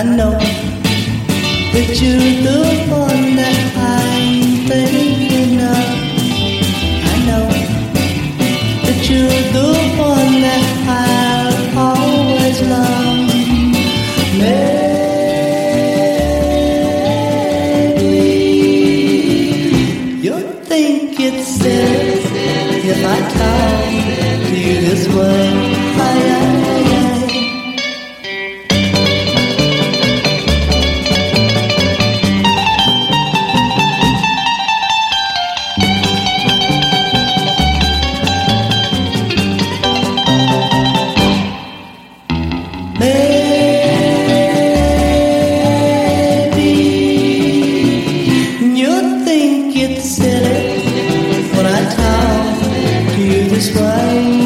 know that you're the one that I'm thinking of. I know that you're the one that I'll always love. Maybe you'll think it's silly if I talk to you this way. This way.